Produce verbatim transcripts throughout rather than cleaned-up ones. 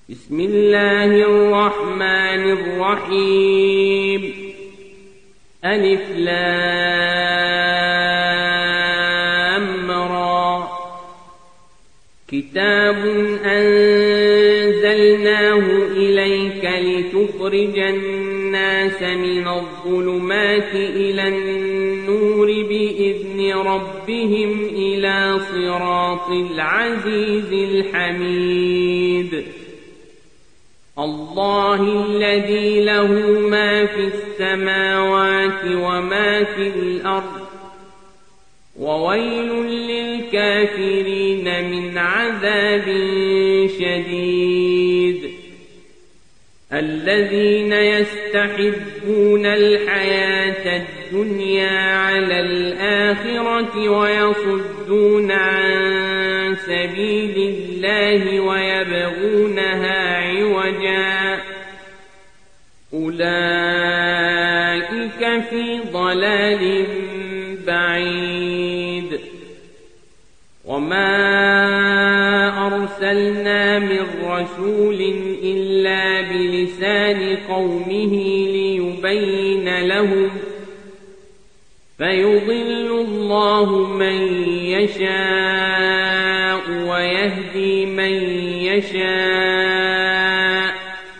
بسم الله الرحمن الرحيم ألف لام را كتاب أنزلناه إليك لتخرج الناس من الظلمات إلى النور بإذن ربهم إلى صراط العزيز الحميد الله الذي له ما في السماوات وما في الأرض وويل للكافرين من عذاب شديد الذين يستحبون الحياة الدنيا على الآخرة ويصدون عن سبيل الله ويبغونها عوجا أولئك في ضلال بعيد وما أرسلنا من رسول إلا بلسان قومه ليبين لهم فيضل الله من يشاء ويهدي من يشاء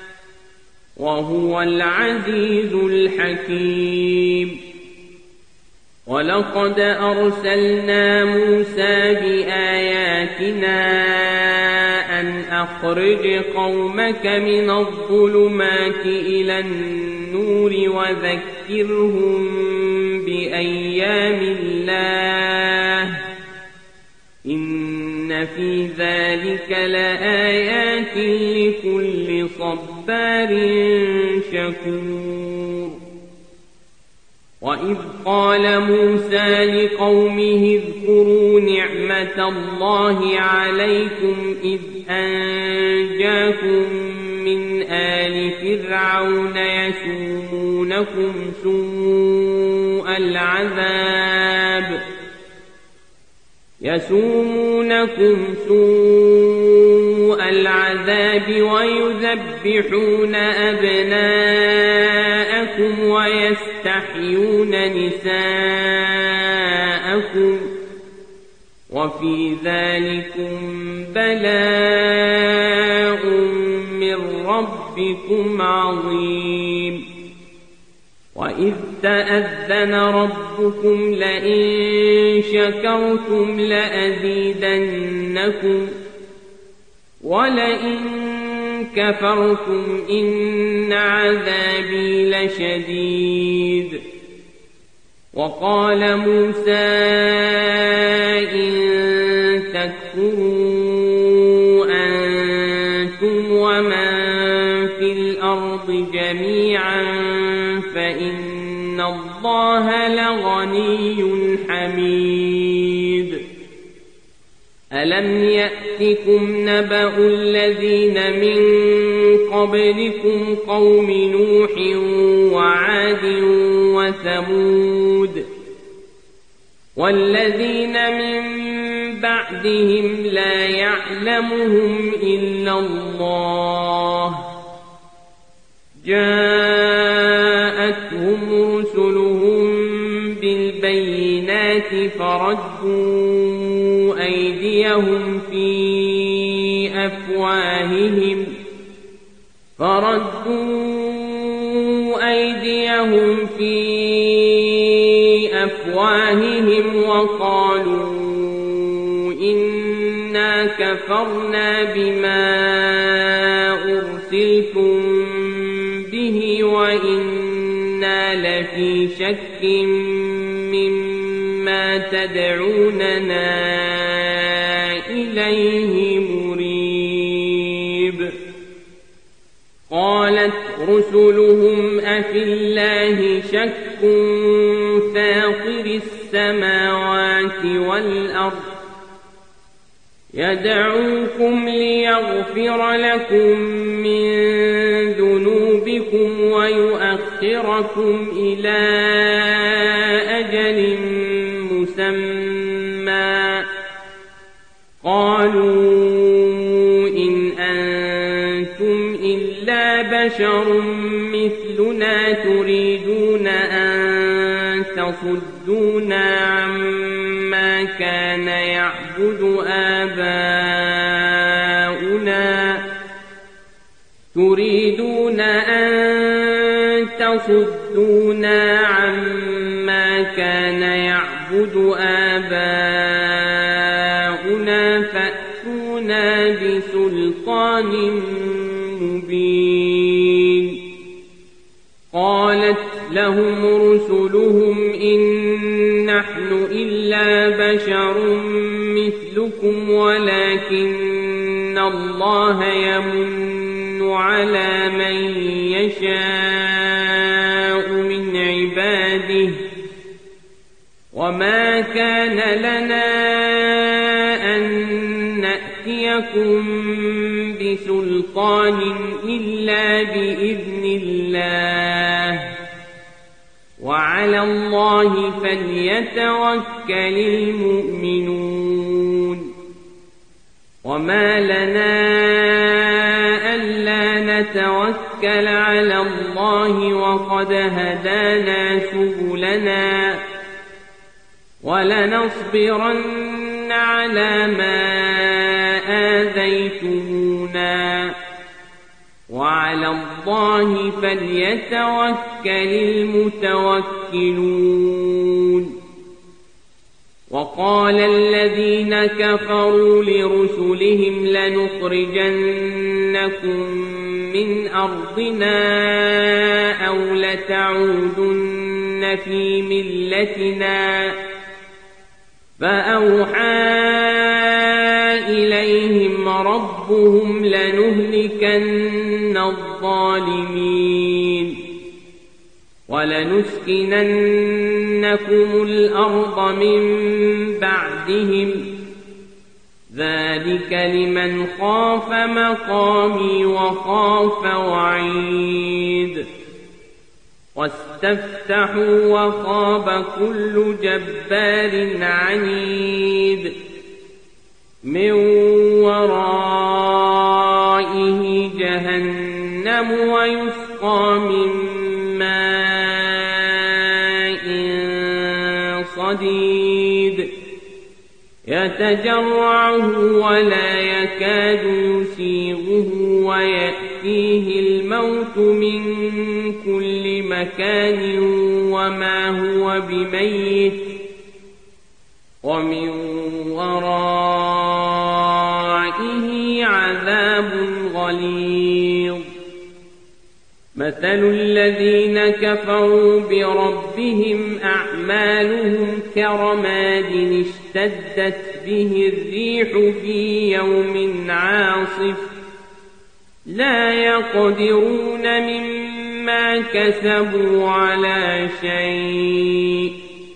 وهو العزيز الحكيم ولقد أرسلنا موسى بآياتنا أن أخرج قومك من الظلمات إلى النور وذكرهم بأيام الله إن في ذلك لآيات لكل صبار شكور وإذ قال موسى لقومه اذكروا نعمة الله عليكم إذ أنجاكم من آل فرعون يسومونكم سوء العذاب يسومونكم سوء العذاب ويذبحون أبناءكم ويستحيون نساءكم وفي ذلكم بلاء من ربكم عظيم وإذ تأذن ربكم لئن شكرتم لأزيدنكم ولئن كفرتم إن عذابي لشديد وقال موسى إن تكفروا أنتم ومن في الأرض جميعا فإن الله لغني حميد ألم يأتكم نبأ الذين من قبلكم قوم نوح وعاد وثمود والذين من بعدهم لا يعلمهم إلا الله جاءتهم رسلهم بالبينات فردوا أيديهم في أفواههم فردوا أيديهم في أفواههم وقالوا إنا كفرنا بما أرسلتم به وإنا لفي شك مما تدعوننا إليه مريب قالت رسلهم أفي الله شك فاطر السماوات والأرض يدعوكم ليغفر لكم من ذنوبكم ويؤخركم إلى أجل مسمى قالوا إن أنتم أنتم إلا بشر مثلنا تريدون أن تصدونا عما كان يعبد آباؤنا تريدون أن تصدونا عما كان يعبد آباؤنا فأتونا بسلطان مبين. قالت لهم رسلهم إن نحن إلا بشر مثلكم ولكن الله يمن على من يشاء من عباده وما كان لنا أن نأتيكم بسلطان إلا بإذن الله وعلى الله فليتوكل المؤمنون. وما لنا ألا نتوكل على الله وقد هدانا سبلنا ولنصبرن على ما آذيتمونا وعلى الله فليتوكل المتوكلون. وقال الذين كفروا لرسلهم لنخرجنكم من أرضنا أو لتعودن في ملتنا فأوحى إليهم ربهم لنهلكن الظالمين ولنسكننكم الأرض من بعدهم ذلك لمن خاف مقامي وخاف وعيد. واستفتحوا وخاب كل جبار عنيد من ورائه جهنم ويسقى من ماء صديد يتجرعه ولا يكاد يسيغه ويأتيه الموت من كل مكان وما هو بميت ومن ورائه عذاب غليظ. مثل الذين كفروا بربهم أعمالهم كرماد اشتدت به الريح في يوم عاصف لا يقدرون مما كسبوا على شيء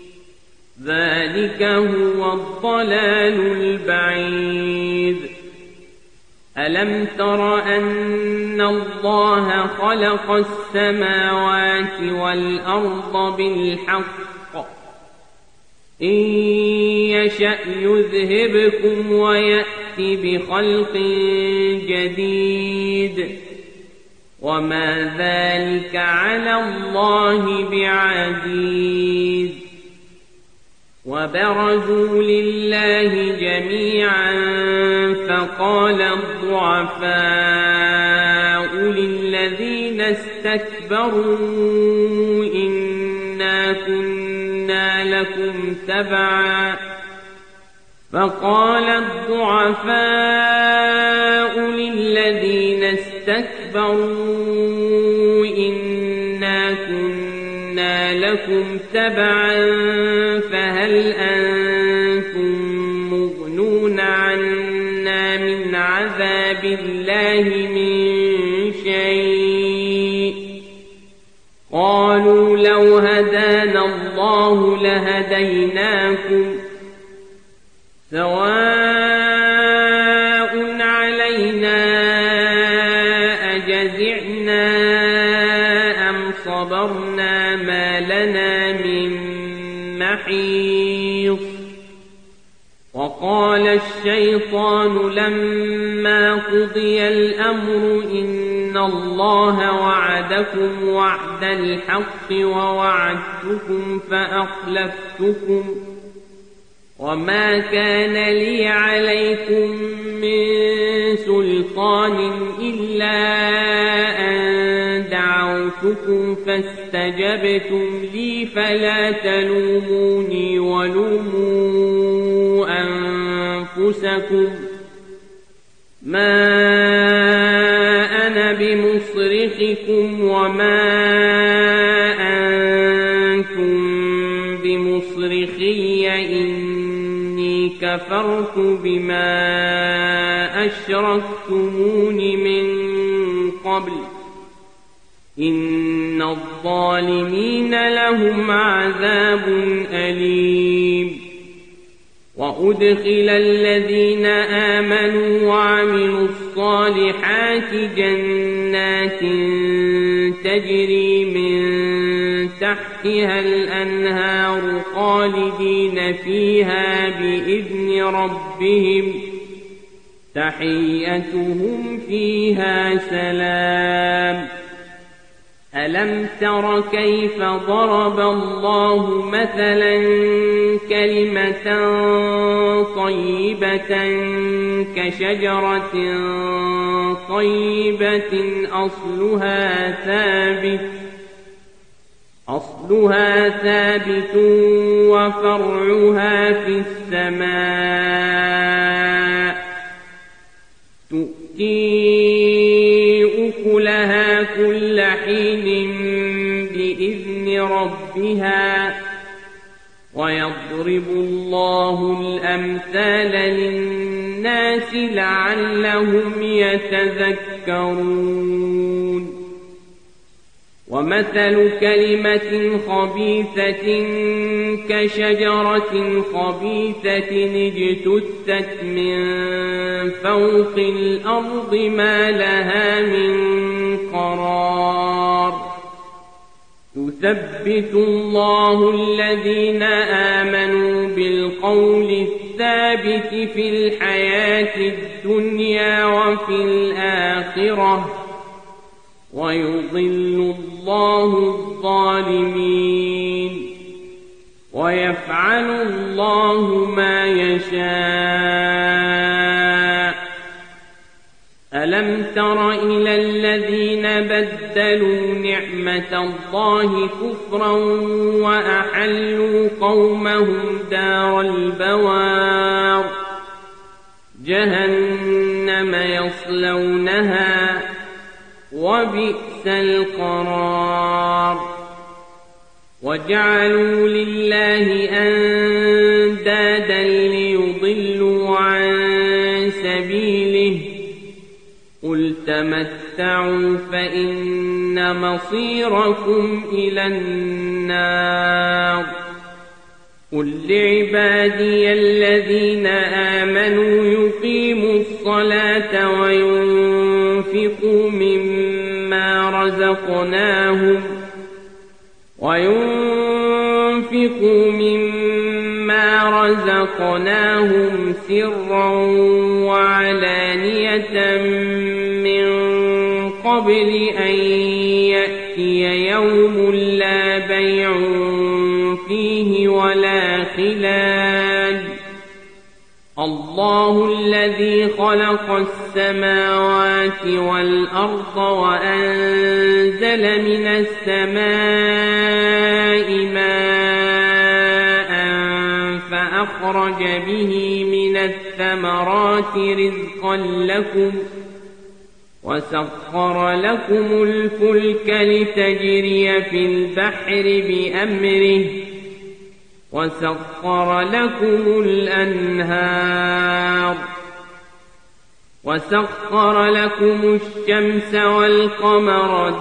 ذلك هو الضلال البعيد. ألم تر أن الله خلق السماوات والأرض بالحق إن يشأ يذهبكم ويأتي بخلق جديد وما ذلك على الله بعزيز. وبرزوا لله جميعا فقال الضعفاء للذين استكبروا إنا كنا لكم تبعا فقال الضعفاء للذين استكبروا إنا كنا لكم تبعا فهل أنتم مغنون عنا من عذاب الله من شيء قالوا لو هدانا الله لهديناكم سواء علينا أجزعنا أم صبرنا ما لنا من محيص. وقال الشيطان لما قضي الأمر إن الله وعدكم وعد الحق ووعدتكم فأخلفتكم وما كان لي عليكم من سلطان إلا أن دعوتكم فاستجبتم لي فلا تلوموني ولوموا أنفسكم ما أنا بمصرخكم وما أنتم بمصرخي إني كفرت بما أشركتمون من قبل إن الظالمين لهم عذاب أليم وأدخل الذين آمنوا وعملوا الصالحات جنات تجري من تحتها الأنهار خالدين فيها بإذن ربهم تحيتهم فيها سلام ألم تر كيف ضرب الله مثلا كلمة طيبة كشجرة طيبة أصلها ثابت أصلها ثابت وفرعها في السماء تؤتي أكلها كل حين بإذن ربها ويضرب الله الأمثال للناس لعلهم يتذكرون ومثل كلمة خبيثة كشجرة خبيثة اجتثت من فوق الأرض ما لها من قرار يثبت الله الذين آمنوا بالقول الثابت في الحياة الدنيا وفي الآخرة ويضل الله الظالمين ويفعل الله ما يشاء ألم تر إلى الذين بدلوا نعمة الله كفرا وأحلوا قومهم دار البوار جهنم يصلونها وبئس القرار وجعلوا لله أندادا ليضلوا عن سبيله قل تمتعوا فإن مصيركم إلى النار قل لعبادي الذين آمنوا يقيموا الصلاة وينفقوا مما رزقناهم وينفقوا مما رزقناهم سرا وعلانية من قبل أن يأتي يوم لا بيع فيه ولا خلال الله الذي خلق السماوات والأرض وأنزل من السماء ماء فأخرج به من الثمرات رزقا لكم وسخر لكم الفلك لتجري في البحر بأمره وسخر لكم الأنهار وسخر لكم الشمس والقمر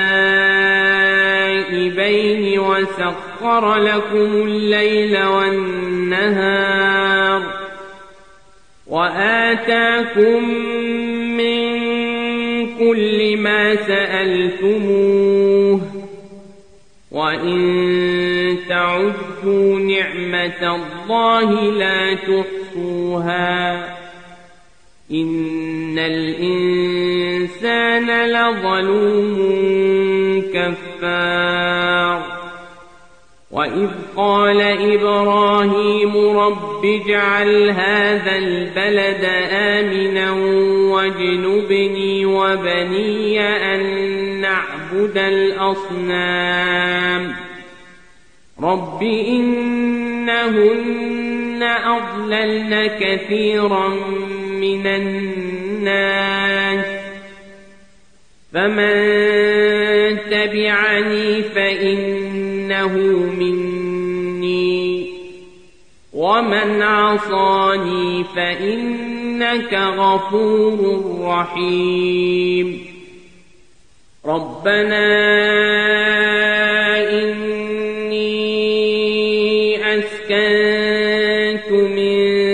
دائبين وسخر لكم الليل والنهار وآتاكم من كل ما سألتموه وإن تعدوا نعمة الله لا تحصوها لتحصوها إن الإنسان لظلوم كفار وإذ قال إبراهيم رب اجعل هذا البلد آمنا واجنبني وبني أن نعبد الأصنام رب إنهن أضللن كثيرا من الناس فمن تبعني فإنه مني ومن عصاني فإنك غفور رحيم ربنا إني أسكنت من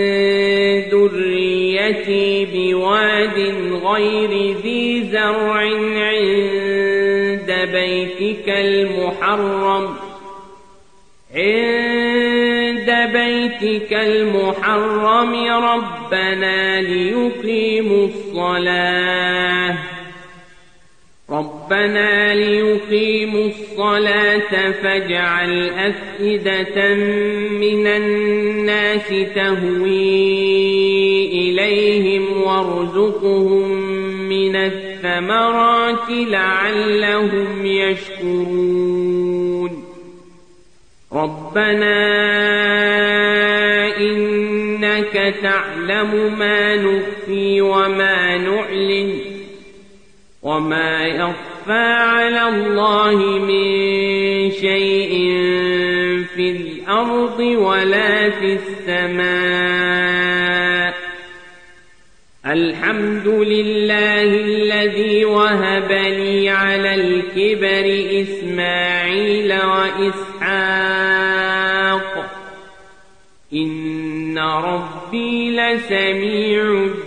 ذريتي بواد غير ذي زرع عند بيتك المحرم عند بيتك المحرم ربنا ليقيموا الصلاة ربنا ليقيموا الصلاة فاجعل أفئدة من الناس تهوي إليهم وارزقهم من الثمرات لعلهم يشكرون ربنا إنك تعلم ما نخفي وما نعلن وما يخفى على الله من شيء في الأرض ولا في السماء الحمد لله الذي وهب لي على الكبر إسماعيل وإسحاق إن ربي لسميع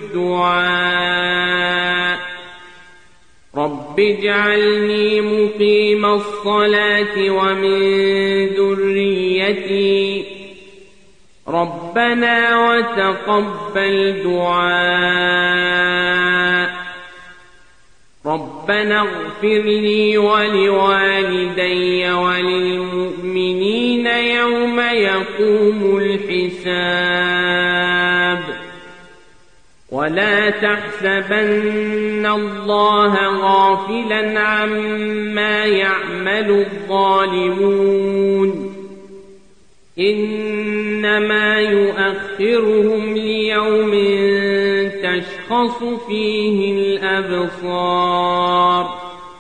الدعاء رب اجعلني مقيم الصلاة ومن ذريتي ربنا وتقبل دعاء ربنا اغفر لي ولوالدي وللمؤمنين يوم يقوم الحساب ولا تحسبن الله غافلا عما يعمل الظالمون إنما يؤخرهم ليوم تشخص فيه الأبصار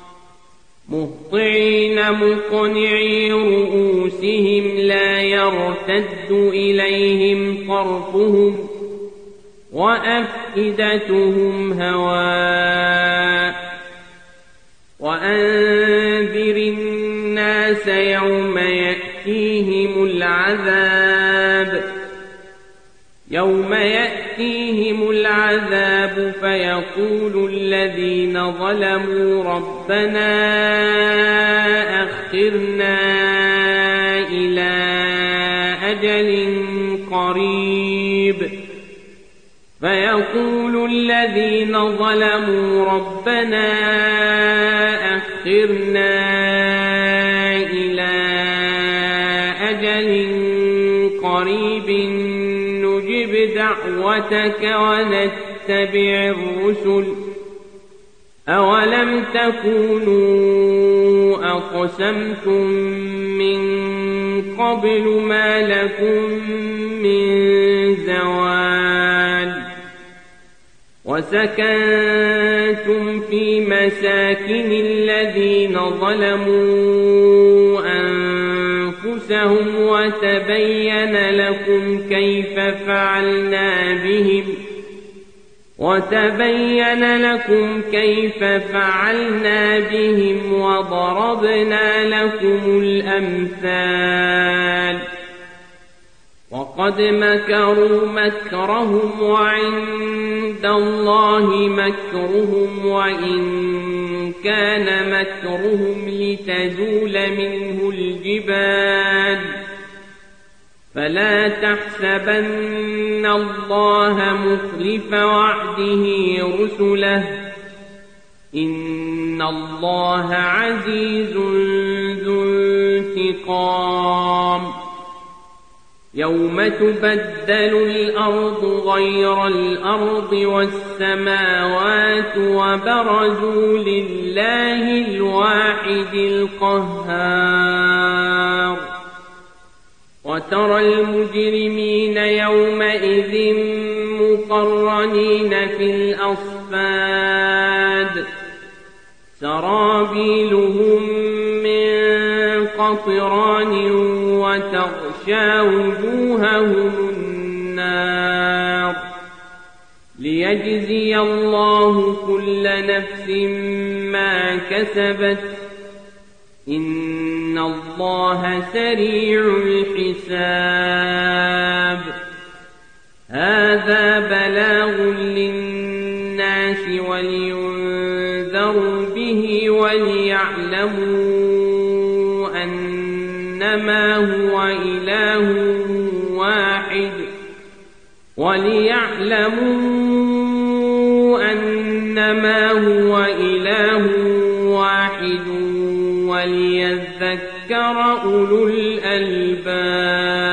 مهطعين مقنعي رؤوسهم لا يرتد إليهم طرفهم وأفئدتهم هواء وأنذر الناس يوم يأتيهم العذاب يوم يأتيهم العذاب فيقول الذين ظلموا ربنا أخرنا إلى أجل قريب فيقول الذين ظلموا ربنا أخرنا إلى أجل قريب نجب دعوتك ونتبع الرسل أولم تكونوا أقسمتم من قبل ما لكم من زوال وسكنتم في مساكن الذين ظلموا أنفسهم وتبين لكم كيف فعلنا بهم وتبين لكم كيف فعلنا بهم وضربنا لكم الأمثال وقد مكروا مكرهم وعند الله مكرهم وإن كان مكرهم لتزول منه الجبال فلا تحسبن الله مخلف وعده رسله إن الله عزيز ذو انتقام يوم تبدل الأرض غير الأرض والسماوات وبرزوا لله الواحد القهار وترى المجرمين يومئذ مقرنين في الأصفاد سرابيلهم من قطران وتغشى وجوههم النار ليجزي الله كل نفس ما كسبت إن الله سريع الحساب هذا بلاغ للناس ولينذروا به وليعلموا أنما هو إله واحد وليعلموا أنما هو إله واحد وليذكر أولو الألباب